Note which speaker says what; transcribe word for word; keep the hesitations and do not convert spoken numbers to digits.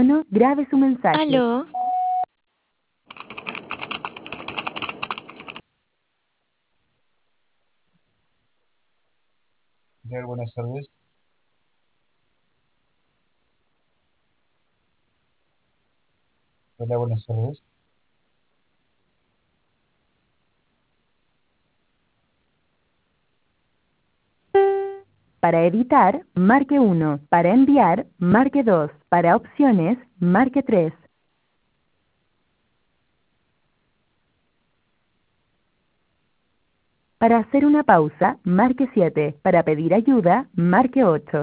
Speaker 1: Grabe su mensaje.
Speaker 2: Aló,
Speaker 3: Hola, buenas tardes. Hola, buenas tardes.
Speaker 1: Para editar, marque uno. Para enviar, marque dos. Para opciones, marque tres. Para hacer una pausa, marque siete. Para pedir ayuda, marque ocho.